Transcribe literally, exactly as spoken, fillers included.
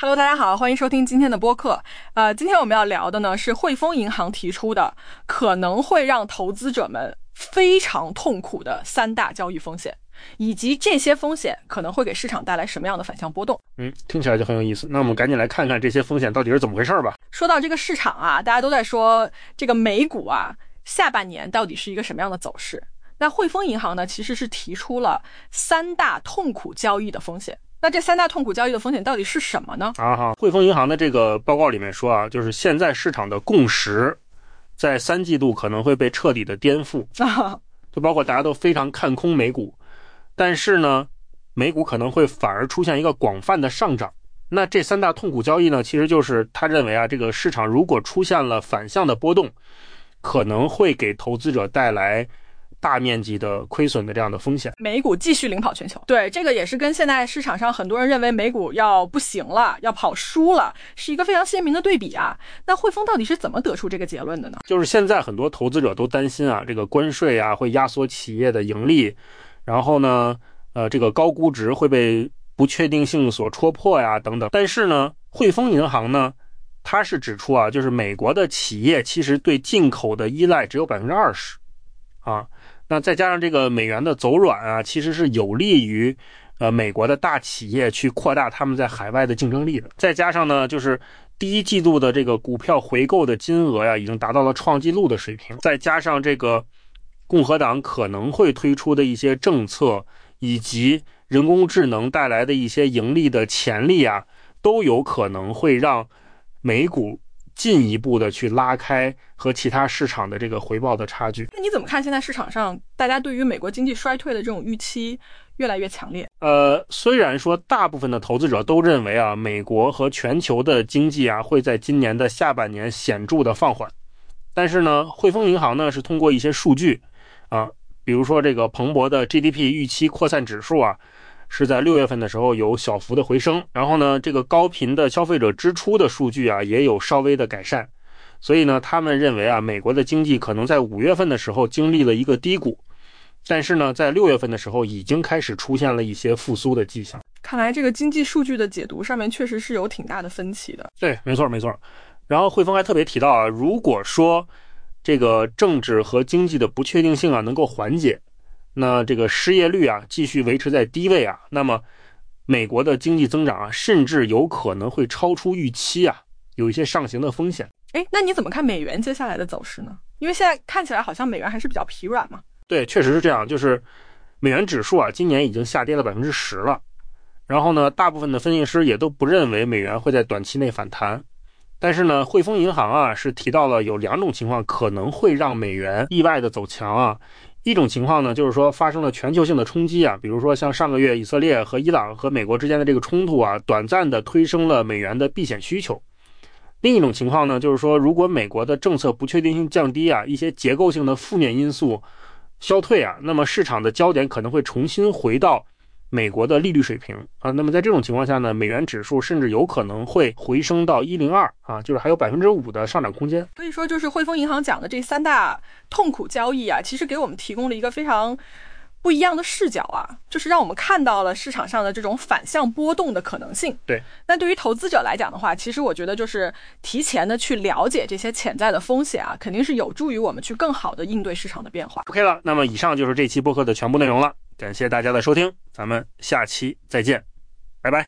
Hello， 大家好，欢迎收听今天的播客。呃，今天我们要聊的呢是汇丰银行提出的可能会让投资者们非常痛苦的三大交易风险，以及这些风险可能会给市场带来什么样的反向波动。 嗯，听起来就很有意思。那我们赶紧来看看这些风险到底是怎么回事吧。 说到这个市场啊，大家都在说这个美股啊，下半年到底是一个什么样的走势？那汇丰银行呢，其实是提出了三大痛苦交易的风险。那这三大痛苦交易的风险到底是什么呢？ 啊哈，汇丰银行的这个报告里面说啊，就是现在市场的共识在三季度可能会被彻底的颠覆，就包括大家都非常看空美股，但是呢，美股可能会反而出现一个广泛的上涨。那这三大痛苦交易呢，其实就是他认为啊，这个市场如果出现了反向的波动，可能会给投资者带来大面积的亏损的这样的风险。 美股继续领跑全球，对，这个也是跟现在市场上很多人认为美股要不行了，要跑输了，是一个非常鲜明的对比啊。那汇丰到底是怎么得出这个结论的呢？ 就是现在很多投资者都担心啊，这个关税啊会压缩企业的盈利，然后呢，呃，这个高估值会被不确定性所戳破呀，等等。但是呢，汇丰银行呢，它是指出啊，就是美国的企业其实对进口的依赖只有 百分之二十 啊。那再加上这个美元的走软啊，其实是有利于呃美国的大企业去扩大他们在海外的竞争力的。再加上呢，就是第一季度的这个股票回购的金额呀，已经达到了创纪录的水平。再加上这个共和党可能会推出的一些政策，以及人工智能带来的一些盈利的潜力啊，都有可能会让美股进一步的去拉开和其他市场的这个回报的差距。 那你怎么看现在市场上大家对于美国经济衰退的这种预期越来越强烈？ 呃，虽然说大部分的投资者都认为啊，美国和全球的经济啊会在今年的下半年显著的放缓，但是呢，汇丰银行呢是通过一些数据啊，比如说这个彭博的 G D P 预期扩散指数啊，是在六月份的时候有小幅的回升，然后呢，这个高频的消费者支出的数据啊也有稍微的改善，所以呢，他们认为啊，美国的经济可能在五月份的时候经历了一个低谷，但是呢，在六月份的时候已经开始出现了一些复苏的迹象。 看来这个经济数据的解读上面确实是有挺大的分歧的。 对，没错没错。然后汇丰还特别提到啊，如果说这个政治和经济的不确定性啊能够缓解，那这个失业率啊继续维持在低位啊，那么美国的经济增长啊甚至有可能会超出预期啊，有一些上行的风险。 诶，那你怎么看美元接下来的走势呢？因为现在看起来好像美元还是比较疲软嘛。 对，确实是这样，就是美元指数啊今年已经下跌了 百分之十 了，然后呢，大部分的分析师也都不认为美元会在短期内反弹。但是呢，汇丰银行啊是提到了有两种情况可能会让美元意外的走强啊。一种情况呢，就是说发生了全球性的冲击啊，比如说像上个月以色列和伊朗和美国之间的这个冲突啊，短暂的推升了美元的避险需求。另一种情况呢，就是说如果美国的政策不确定性降低啊，一些结构性的负面因素消退啊，那么市场的焦点可能会重新回到美国的利率水平啊，那么在这种情况下呢，美元指数甚至有可能会回升到一零二啊，就是还有 百分之五 的上涨空间。 所以说就是汇丰银行讲的这三大痛苦交易啊，其实给我们提供了一个非常不一样的视角啊，就是让我们看到了市场上的这种反向波动的可能性。 对， 那对于投资者来讲的话，其实我觉得就是提前的去了解这些潜在的风险啊，肯定是有助于我们去更好的应对市场的变化。 OK 了，那么以上就是这期播客的全部内容了，感谢大家的收听，咱们下期再见。